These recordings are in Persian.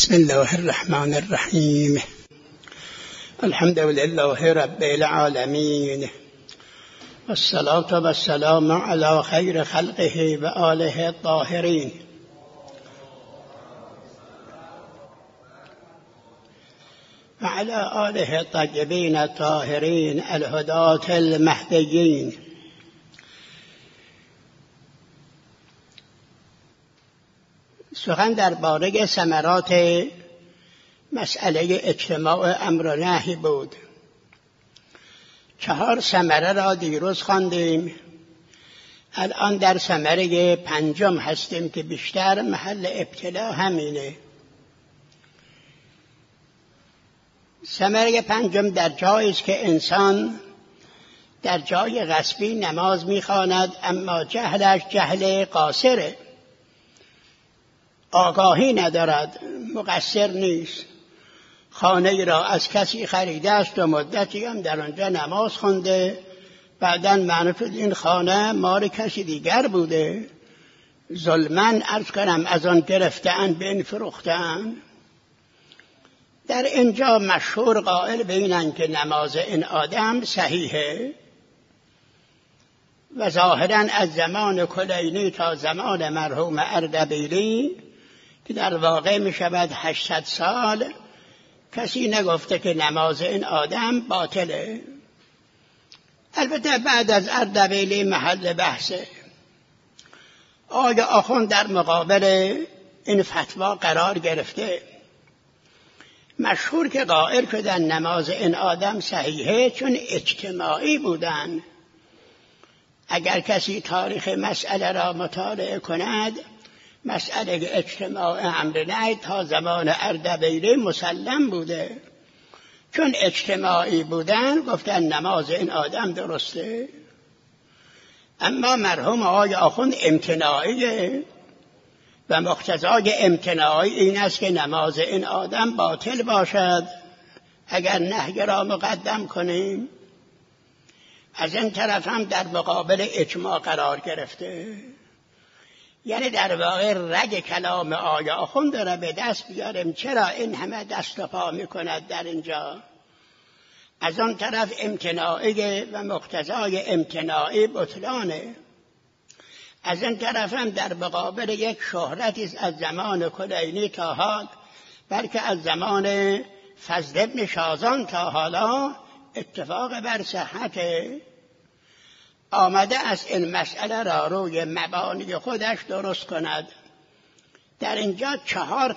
بسم الله الرحمن الرحیم. الحمد لله رب العالمین، والصلاة والسلام علی خیر خلقه و آله الطاهرین. و علی آله الطیبین الطاهرین الهداة المهدیین. سخن درباره ثمرات مسئله اجتماع امر و نهی بود. 4 ثمره را دیروز خواندیم. الان در ثمره 5 هستیم که بیشتر محل ابتلا همینه. ثمره 5 در جایی است که انسان در جای غصبی نماز می‌خواند، اما جهلش جهل قاصره، آگاهی ندارد، مقصر نیست. خانه ای را از کسی خریده است و مدتی هم در آنجا نماز خونده، بعداً معلوم شد این خانه مال کسی دیگر بوده، ظلماً عرض کنم از آن گرفته‌اند به این فروخته‌اند. در اینجا مشهور قائل به اینند که نماز این آدم صحیحه و ظاهراً از زمان کلینی تا زمان مرحوم اردبیلی که در واقع می شود 800 سال کسی نگفته که نماز این آدم باطله. البته بعد از اردبیلی محل بحثه. آیا آخوند در مقابل این فتوا قرار گرفته؟ مشهور که قائل شدن نماز این آدم صحیحه چون اجتماعی بودن. اگر کسی تاریخ مسئله را مطالعه کند، مسئله اجتماع امر نهی تا زمان اردبیلی مسلم بوده. چون اجتماعی بودن گفتن نماز این آدم درسته. اما مرحوم آقای آخوند امتناعیه و مقتضای امتناعی این است که نماز این آدم باطل باشد اگر نهی را مقدم کنیم. از این طرف هم در مقابل اجماع قرار گرفته. یعنی در واقع رگ کلام آقای آخوند را به دست بیاریم. چرا این همه دست و پا میکند در اینجا؟ از آن طرف امتناعی و مقتضای امتناعی بطلانه. از این طرف هم در مقابل یک شهرتی از زمان کلینی تا حال، بلکه از زمان فضل ابن شازان تا حالا اتفاق بر صحت آمده از این مسئله را روی مبانی خودش درست کند. در اینجا 4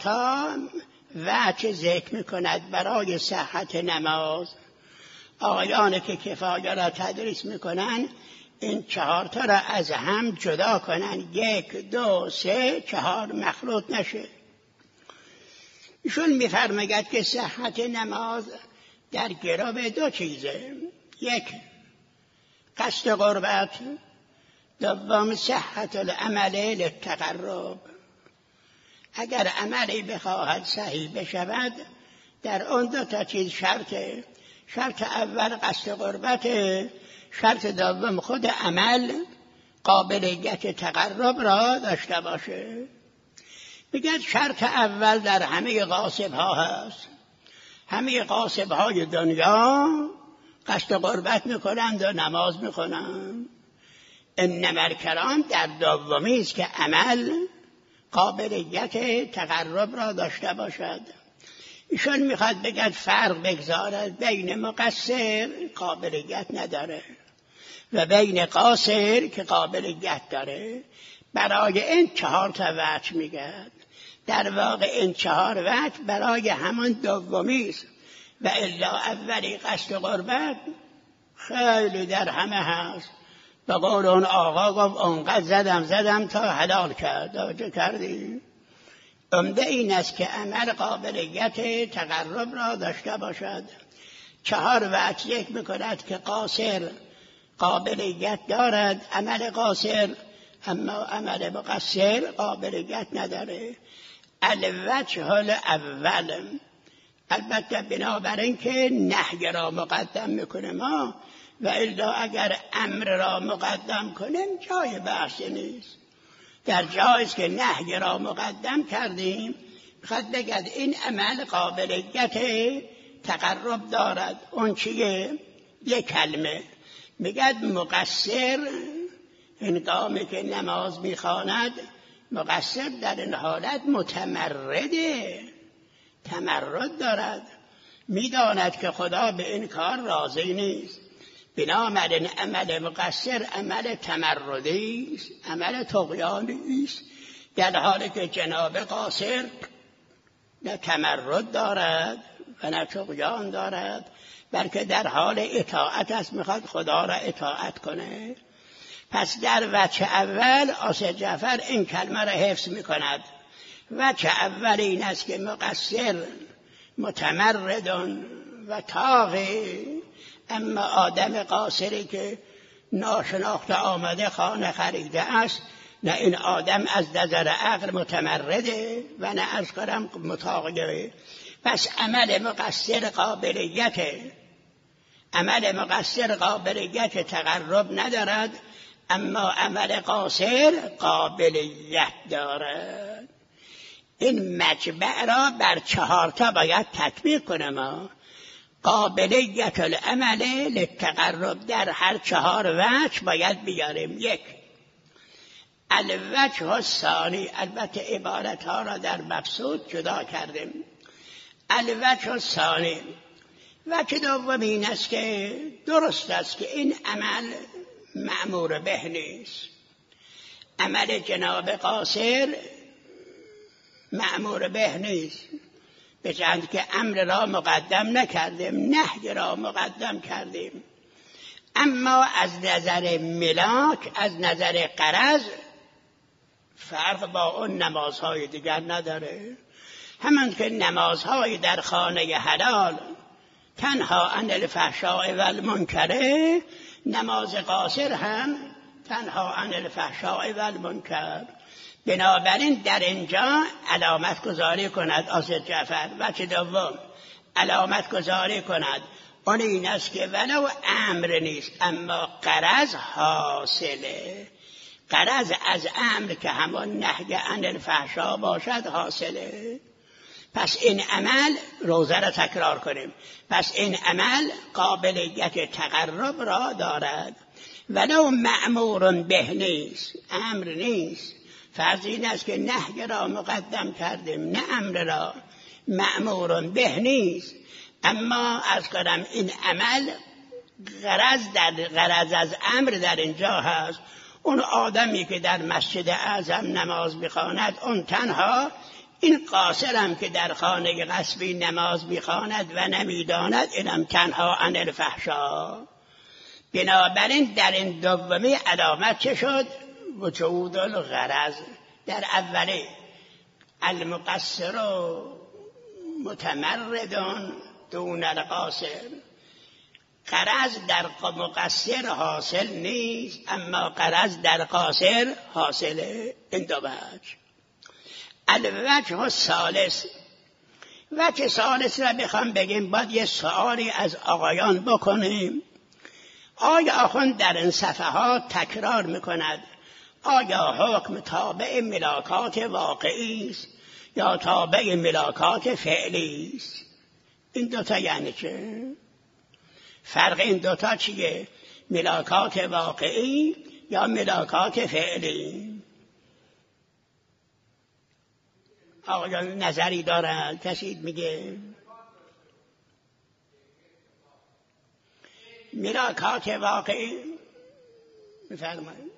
وجه ذکر میکند برای صحت نماز. آقایانی که کفایه را تدریس میکنن این 4 را از هم جدا کنن، 1 2 3 4 مخلوط نشه. ایشون میفرماید که صحت نماز در گرو 2 چیزه: 1 قصد قربت، 2 صحت العمل للتقرب. اگر عملی بخواهد صحیح بشود در اون 2 چیز شرطه. شرط اول قصد قربت، شرط دوم خود عمل قابلیت تقرب را داشته باشه. میگه شرط اول در همه غاصب ها هست. همه غاصب های دنیا قصد قربت میکنند و نماز میکنند. انما الکرام در دومی است که عمل قابلیت تقرب را داشته باشد. ایشون میخواد بگه فرق بگذارد بین مقصر قابلیت نداره و بین قاصر که قابلیت داره. برای این 4 وجه میگه. در واقع این 4 وجه برای همان دومی است و الا اولی قصد قربت خیلی در همه هست. به قول اون آقا گفت اونقدر زدم تا حلال کرد. چه کردی؟ عمده این است که عمل قابلیت تقرب را داشته باشد. 4 وجه یک میکند که قاصر قابلیت دارد عمل قاصر، اما عمل مقصر قابلیت نداره. الوجه الاول، البته بنابراین که نهی را مقدم میکنه ما، و الا اگر امر را مقدم کنیم جای بحث نیست. در جایی که نهی را مقدم کردیم میخواد بگد این عمل قابلیت تقرب دارد. اون چیه؟ یک کلمه میگد مقصر هنگامی که نماز میخواند، مقصر در این حالت متمرده، تمرد دارد، میداند که خدا به این کار راضی نیست. بنابراین عمل مقصر عمل تمردی است، عمل طغیانی است، در حالی که جناب قاصر نه تمرد دارد و نه طغیان دارد، بلکه در حال اطاعت است، میخواد خدا را اطاعت کنه. پس در وجه اول آصف جعفر این کلمه را حفظ میکند. وجه اول این است که مقصر متمرد و طاغی، اما آدم قاصری که ناشناخته آمده خانه خریده است، نه این آدم از نظر عقل متمرده و نه از کرم مطاغیه. پس عمل مقصر قابلیت تقرب ندارد، اما عمل قاصر قابلیت دارد. این مجمع را بر 4 باید تطبیق کنم. قابلیت العمل للتقرب در هر 4 وجه باید بیاریم. 1 الوجه الثانی، البته عبارتها را در مبسوط جدا کردیم. الوجه الثانی، وجه دوم این است که درست است که این عمل مأمور به نیست. عمل جناب قاصر مأمور به نیست، بچند که امر را مقدم نکردیم، نهی را مقدم کردیم. اما از نظر ملاک، از نظر غرض فرق با اون نمازهای دیگر نداره. همان که نمازهای در خانه حلال تنها عن الفحشاء و المنکر، نماز قاصر هم تنها عن الفحشاء و المنکر. بنابراین در اینجا علامت گذاری کند آصف جعفر. وجه دوم علامت گذاری کند اون این است که ولو امر نیست اما غرض حاصله. غرض از امر که همان نهی عن الفحشاء باشد حاصله. پس این عمل، روزه را تکرار کنیم، پس این عمل قابلیت تقرب را دارد ولو مأمور به نیست، امر نیست. فرض این است که نهی را مقدم کردیم نه امر را، مأمور به نیست. اما از کنم این عمل غرض از امر در اینجا هست. اون آدمی که در مسجد اعظم نماز میخواند اون تنها، این قاصر هم که در خانه غصبی نماز میخواند و نمیداند اینم تنها عن الفحشاء. بنابراین در این دومی علامت چه شد؟ وجود الغرض. در اولی المقصر متمرد دون القاصر، غرض در مقصر حاصل نیست اما غرض در قاصر حاصله. این دو وجه. الوجه الثالث، وجه ثالث را بخوام بگیم باید یه سوالی از آقایان بکنیم. آیا آخوند در این صفحات تکرار میکند آیا حکم تابع ملاکات واقعی است یا تابع ملاکات فعلی است؟ این دوتا یعنی چه؟ فرق این دوتا چیه؟ ملاکات واقعی یا ملاکات فعلی؟ آقایان نظری دارن؟ کسی میگه؟ ملاکات واقعی میفرمایید.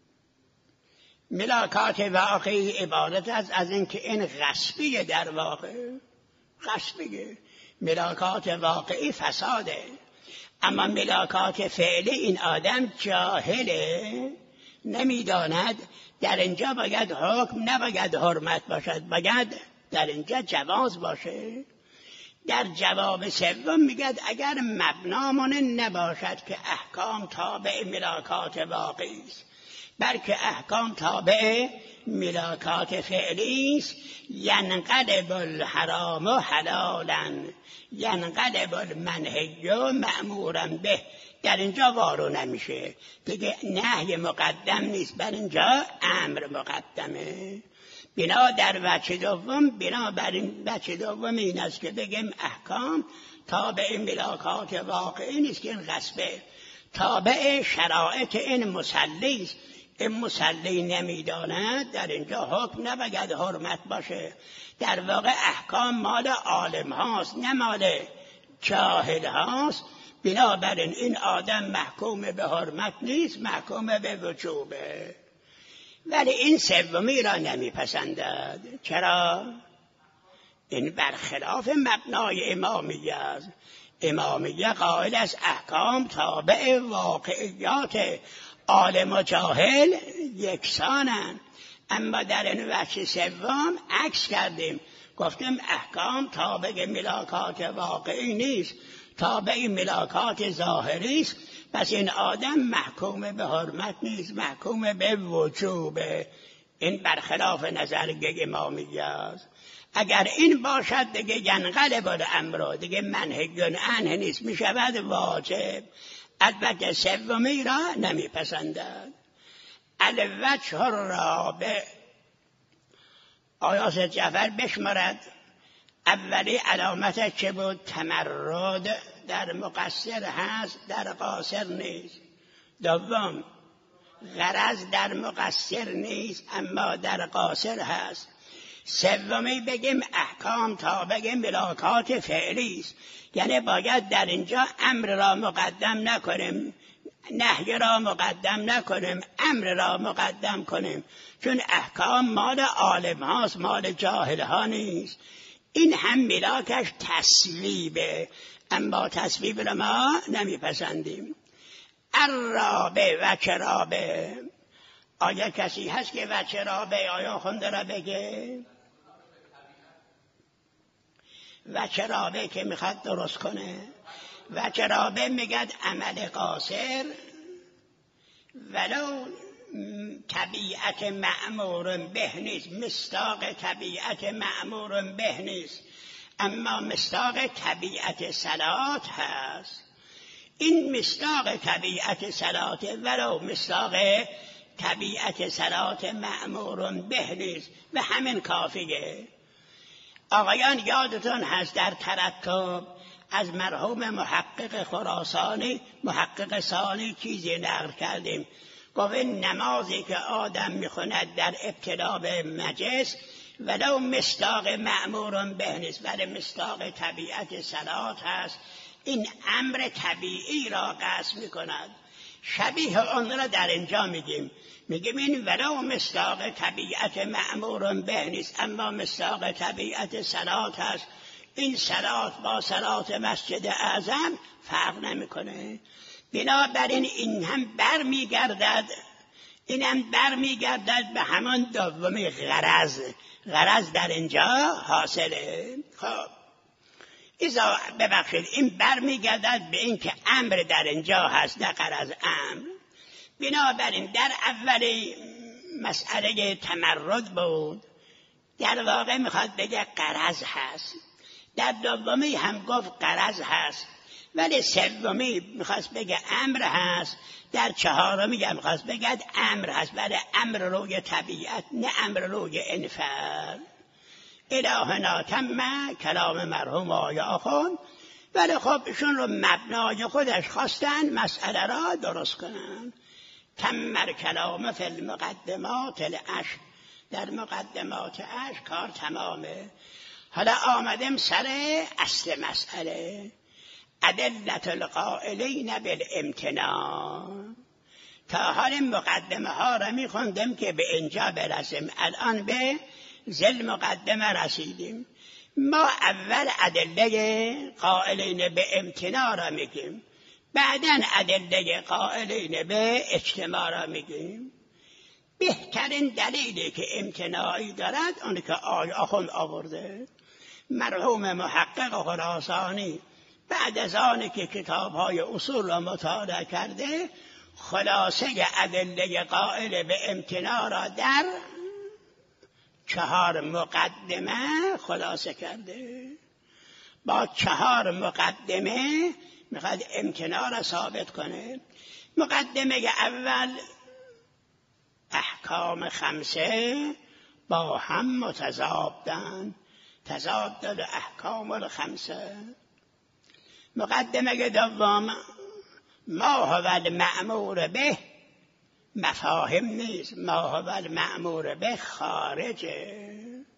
ملاکات واقعی عبارت است از اینکه این غصبیه، در واقع غصبیه. ملاکات واقعی فساده. اما ملاکات فعلی این آدم جاهله، نمیداند. در اینجا باید حکم نباید حرمت باشد، باید در اینجا جواز باشه. در جواب سوم میگد اگر مبنامون نباشد که احکام تابع ملاکات واقعی است، بلکه احکام تابع ملاکات فعلی است، ینقلب الحرام حلالا ینقلب المنهی مأمورا به. در اینجا وارو نمیشه دیگه، نهی مقدم نیست، بر اینجا امر مقدمه. بنا در وجه دوم، بنابراین وجه دوم این است که بگیم احکام تابع ملاکات واقعی نیست که این غصبه، تابع شرایط این مسلی است. این مسلی نمیداند در اینجا حکم نباید حرمت باشه. در واقع احکام مال عالم هاست نه مال جاهل هاست. بنابراین این آدم محکوم به حرمت نیست، محکوم به وجوبه. ولی این سومی را نمیپسندد. چرا؟ این برخلاف مبنای امامیه است. امامیه قائل است احکام تابع واقعیات، عالم و جاهل یکسانند. اما در این وجه سوم عکس کردیم، گفتیم احکام تابع ملاکات واقعی نیست، تابع ملاکات ظاهری است. پس این آدم محکوم به حرمت نیست، محکوم به وجوبه. این برخلاف نظریه امامیه است. اگر این باشد دیگه ینقلب الامر، دیگه منهی عنه نیست، می شود واجب. البته سومی را نمیپسندد. الوجه الرابع، آیات جعفر بشمارد. اولی علامتش چه بود؟ تمرد، در مقصر هست در قاصر نیست. دوم غرض در مقصر نیست اما در قاصر هست. سومی بگیم احکام تابع ملاکات فعلی است، یعنی باید در اینجا امر را مقدم نکنیم، نهی را مقدم نکنیم، امر را مقدم کنیم، چون احکام مال عالم هاست، مال جاهل ها نیست. این هم ملاکش تصویبه، اما تصویب را ما نمیپسندیم. الرابع، وجه رابع. آیا کسی هست که وجه رابع آیا خونده را بگه؟ وجه رابع که میخواد درست کنه. وجه رابع میگد عمل قاصر ولو طبیعت مأمور به نیست، مصداق طبیعت مأمور به نیست، اما مصداق طبیعت صلات هست. این مصداق طبیعت صلات ولو مصداق طبیعت صلات مأمور به نیست و همین کافیه. آقایان یادتون هست در ترتب از مرحوم محقق خراسانی، محقق ثانی چیزی نقل کردیم. گفت نمازی که آدم میخوند در ابتدا به مجلس ولو مصداق مأمور به نیست، ولی مصداق طبیعت صلات هست. این امر طبیعی را قصد میکند. شبیه آن را در اینجا میگیم این ولو مصداق طبیعت مأمور به نیست اما مصداق طبیعت صلات هست. این صلات با صلات مسجد اعظم فرق نمیکنه. بنابراین این هم برمیگردد، به همان دومی غرض. غرض در اینجا حاصله. خب ایزا ببخشید، این برمیگردد به این که امر در اینجا هست نه غرض امر. بنابراین در اولی مسئله تمرد بود، در واقع میخواد بگه غرض هست. در دومی هم گفت غرض هست، ولی سومی میخواست بگه امر هست. در چهارمی هم میخواست بگه امر هست، ولی امر روی طبیعت نه امر روی انفعال. الهنا تم کلام مرحوم آیا خون، ولی خب ایشون رو مبنای خودش خواستن مسئله را درست کنن. تم کلام فی المقدمات العش، در مقدمات عش کار تمامه. حالا آمدیم سر اصل مسئله، ادلت القائلین بالامتناع. تا حال مقدمه ها را می خوندم که به اینجا برسیم. الان به ذل مقدمه رسیدیم. ما اول ادله قائلین به امتناع را میگیم، بعداً ادله قائلین به اجتماع را میگیم. بهترین دلیلی که امتناعی دارد اون که آخوند آورده مرحوم محقق خراسانی بعد از آن که کتاب‌های اصول را مطالعه کرده، خلاصه ادله قائل به امتناع را در 4 مقدمه خلاصه کرده. با 4 مقدمه میخواد امتناع را ثابت کنه. مقدمه اول احکام 5 با هم متضادن. تضاد الاحکام الخمسه. مقدمه دوم ما هو المأمور به مفاهیم نیست، ما هو المأمور به خارجه.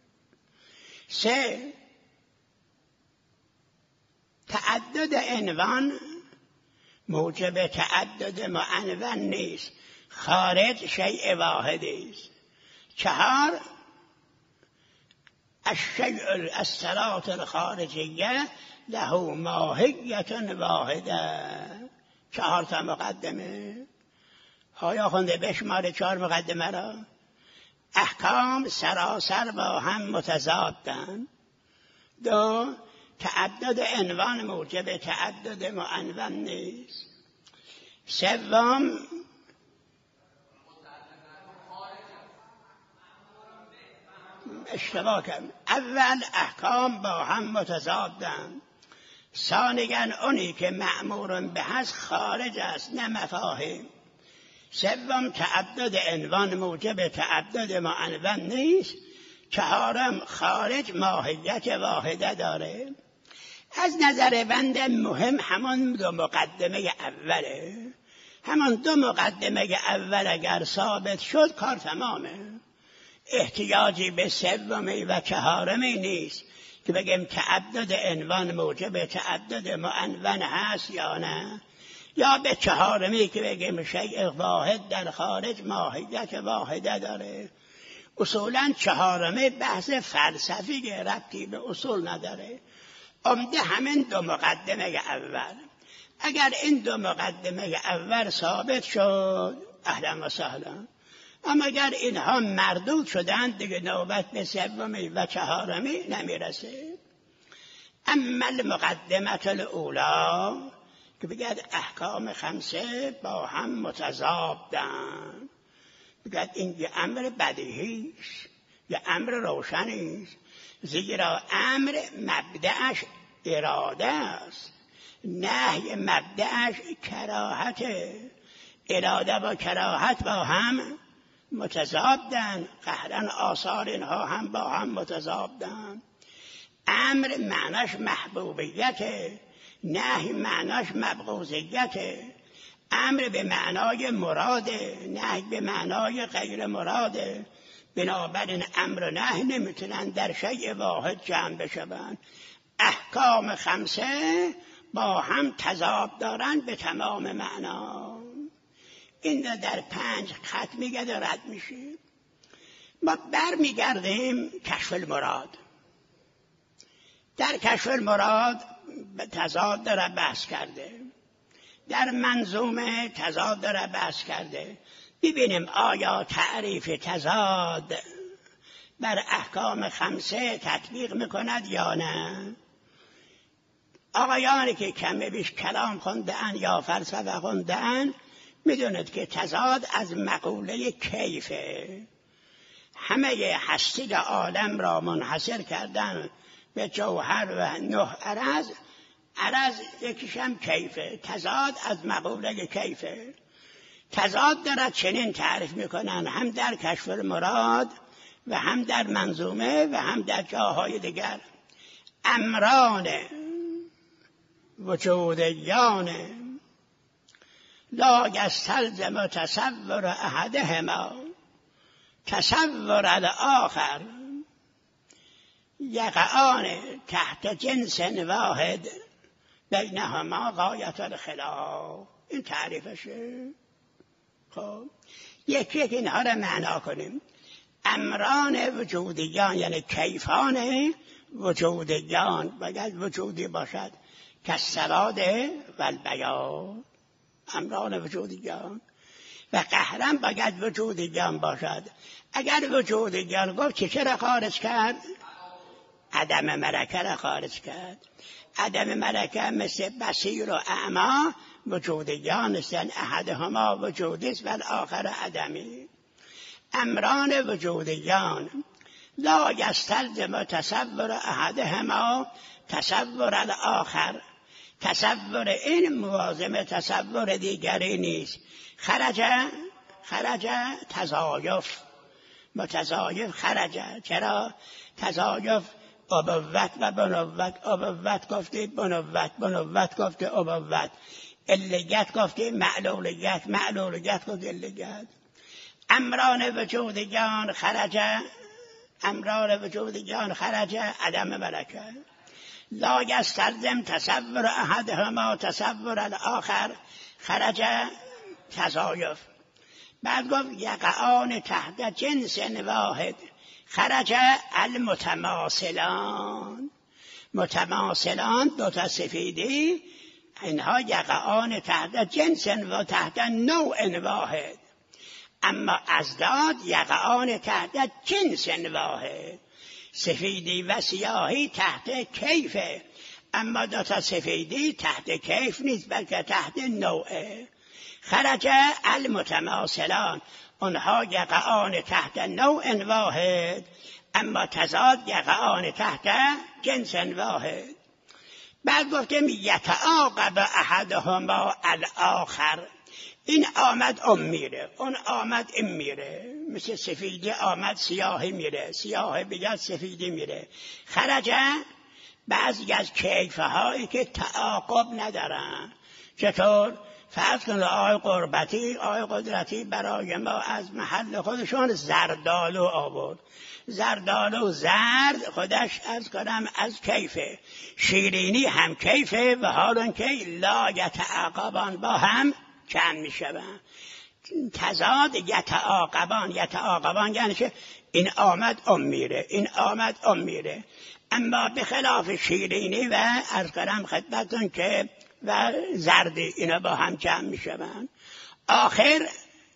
3 تعدد عنوان موجب تعدد معنون نیست، خارج شیء واحدی است. 4 الشیء الصلات الخارجیه له ماهیت واحده. 4 تا مقدمه. آیا خونده بشماره 4 مقدمه را؟ احکام سراسر با هم متضادند. 2 تعدد عنوان موجب تعدد معنون نیست. 3 اشتباه کردم. اول احکام با هم متضادند. ثانیاً اونی که مأمور به هست خارج است نه مفاهیم. 3 تعدد عنوان موجب تعدد معنون نیست. 4 خارج ماهیت واحده داره. از نظر بنده مهم همون 2 مقدمه اوله. همون 2 مقدمه اول اگر ثابت شد کار تمامه. احتیاجی به 3 و 4 نیست که بگیم تعدد عنوان موجب تعدد معنون هست یا نه، یا به 4 که بگیم شیء واحد در خارج ماهیت واحده داره. اصولاً 4 بحث فلسفی ربطی به اصول نداره. عمده همین 2 مقدمه اول. اگر این 2 مقدمه اول ثابت شد اهلا و سهلا، اما اگر اینها مردود شدند دیگه نوبت به 3 و 4 نمیرسه. اما المقدمه الاولی که بگید احکام 5 با هم متضادند، بگید این یه امر بدیهیست، یه امر روشنیست، زیرا امر مبدأش اراده است، نهی مبدأش کراهته. اراده و کراهت با هم متضادند، قهرن آثار اینها هم با هم متضادند. امر معناش محبوبیت، نهی معناش مبغوضیت. امر به معنای مراده، نهی به معنای غیر مراده. بنابراین امر و نهی نمیتونن در شیء واحد جمع بشوند. احکام 5 با هم تضاد دارن به تمام معنا. این در 5 خط میگه رد میشه. ما برمیگردیم کشف المراد. در کشف المراد تضاد داره بحث کرده، در منظومه تضاد داره بحث کرده. ببینیم آیا تعریف تضاد بر احکام 5 تطبیق میکند یا نه. آقایانی که کم بیش کلام خونده‌اند یا فلسفه خونده‌اند میدونید که تضاد از مقوله کیفه. همه هستی عالم را منحصر کردن به جوهر و 9 عرض. عرض یکیشم کیفه. تضاد از مقوله کیفه. تضاد دارد چنین تعریف میکنن هم در کشف المراد و هم در منظومه و هم در جاهای دیگر. امران وجودیان لا یستلزم تصور احدهما تصور الاخر یقعان تحت جنس واحد بینهما غایت الخلاف. این تعریفشه. خب یکی اینها را معنا کنیم. امران وجودیان یعنی کیفان وجودیان باید وجودی باشد که السواد و البیاض. امران وجودیان و قهرن باید وجودیان باشد. اگر وجودیان گفت چرا خارج کرد؟ عدم ملکه را خارج کرد. عدم ملکه مثل بصیر و اعما وجودیان هستند. احدهما وجودی است و الاخر عدمی. امران وجودیان لا یستلزم تصور احدهما تصور الاخر. تصور این موازم تصور دیگری نیست. خرج تضایف. متضایف خرجه. چرا؟ تضایف ابوت و بنوت، ابوت گفته بنوت، بنوت گفته ابوت، الگت گفته معلولگت، معلولگت گفته الگت. امران وجود جان خرجه، امران وجود جان خرجه عدم ملکه. لا یستلزم تصور احدهما تصور الاخر خرجه تضایف. بعد گفت یقعان تحت جنس واحد خرجه المتماثلان. متماثلان دوتا سفیدی اینها یقعان تحت جنس و تحت نوع واحد، اما ازداد یقعان تحت جنس واحد. سفیدی و سیاهی تحت کیفه، اما دوتا سفیدی تحت کیف نیست بلکه تحت نوعه. خرج المتماثلان، اونها یقعان تحت نوع واحد، اما تضاد یقعان تحت جنس واحد. بعد گفتم یتعاقب احدهما الاخر. این آمد اون میره، اون آمد این میره، مثل سفیدی آمد سیاهی میره، سیاهی بگرد سفیدی میره. خرجه بعضی از کیفه هایی که تعاقب ندارن. چطور؟ فرض کن آقای قربتی، آقای قدرتی برای ما از محل خودشون زردالو آورد. زردالو زرد خودش از کنم از کیفه، شیرینی هم کیفه و حالون که لا یتعاقبان با هم چند می شوند. تضاد یتعاقبان، یتعاقبان یعنی که این آمد اون میره، این آمد اون میره. اما به خلاف شیرینی و از کنم خدمتون که و زردی اینا با هم جمع می شوند. آخر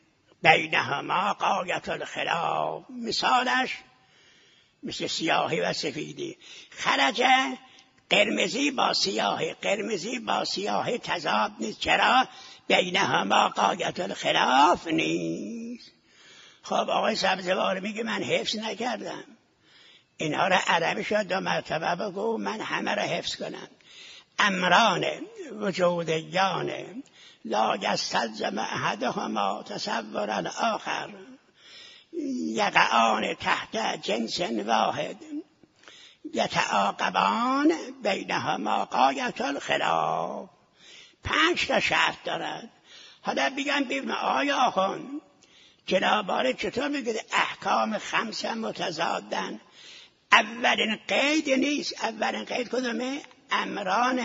بینهما غایت الخلاف. مثالش مثل سیاهی و سفیدی. خرجه قرمزی با سیاهی، قرمزی با سیاهی تضاد نیست. چرا؟ بینهما غایت الخلاف نیست. خب آقای سبزوار میگه من حفظ نکردم، اینها را عربی شد 2 مرتبه بگو من همه را حفظ کنم. امران وجودیان لا یستلزم احدهما تصور الاخر یقعان تحت جنس واحد یتعاقبان بینهما غایت الخلاف. 5 تا شرط دارد. حالا بگم ببین آیا آخوند جناباله چطور میگه احکام 5 متضادن؟ اولین قید نیست. اولین قید کدومه؟ امران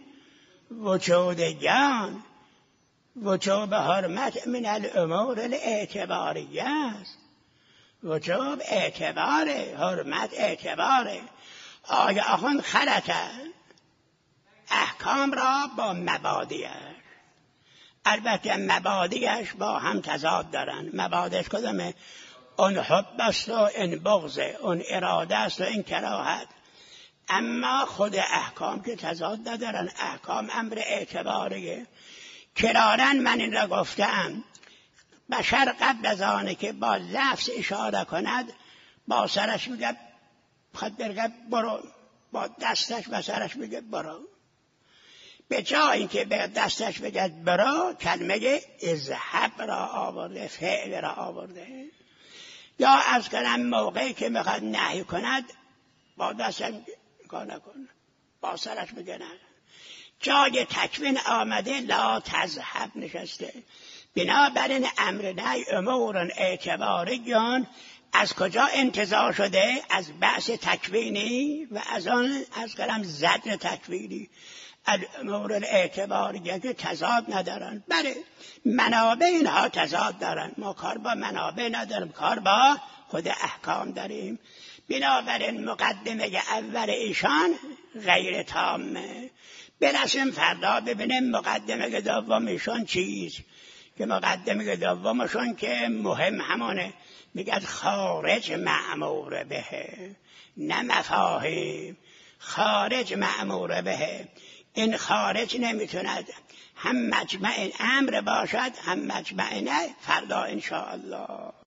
وجودیان. وجوب حرمت من الامور الاعتباریه است. وجوب اعتباره، حرمت اعتباره. آیا آخوند خلطه احکام را با مبادیش. البته مبادیش با هم تضاد دارن. مبادیش کدومه؟ اون حب است و این بغضه، اون اراده است و این کراهت. اما خود احکام که تضاد ندارن. احکام امر اعتباریه. کرارن من این را گفتم بشر قبل از آنه که با لفظ اشاره کند با سرش میگه خود برگه برو، با دستش و سرش میگه برو. به جایی که به دستش بگه برو کلمه اذهب را آورده، فعل را آورده. یا از کنم موقعی که میخواد نهی کند با دستش کار نکن، با سرش میگه نه. جای تکوین آمده لا تذهب نشسته. بنابراین امر نهی امور اعتباریان از کجا انتزاع شده؟ از بحث تکوینی و از آن از کلم زجر تکوینی. الامور الاعتباریه که تضاد ندارن. بله منابع اینها تضاد دارن. ما کار با منابع نداریم، کار با خود احکام داریم. بنابراین مقدمه اول ایشان غیر تامه. برسیم فردا ببینیم مقدمه دوم ایشان چیست. که مقدمه دومشون که مهم همونه، میگه خارج مأمور به، نه مفاهیم. خارج مأمور به. این خارج نمیتوند هم مجمع امر باشد هم مجمع نه. فردا انشاءالله